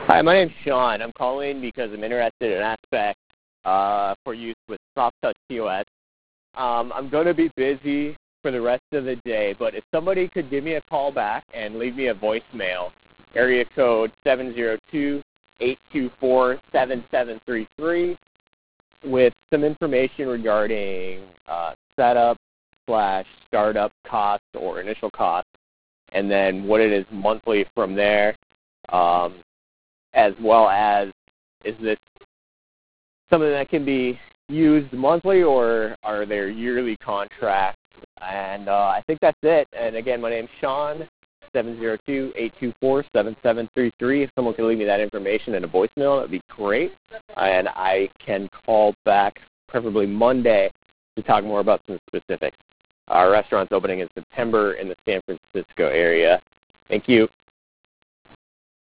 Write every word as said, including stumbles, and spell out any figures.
Hi, my name's Sean. I'm calling because I'm interested in an aspect uh, for use with Soft Touch P O S. Um, I'm going to be busy for the rest of the day, but if somebody could give me a call back and leave me a voicemail, area code seven zero two, eight two four, seven seven three three, with some information regarding uh, setup slash startup costs or initial costs, and then what it is monthly from there, um, as well as is this something that can be used monthly or are there yearly contracts? And uh, I think that's it. And again, my name's Sean, seven zero two, eight two four, seven seven three three. If someone can leave me that information in a voicemail, that would be great. And I can call back preferably Monday to talk more about some specifics. Our restaurant's opening in September in the San Francisco area. Thank you.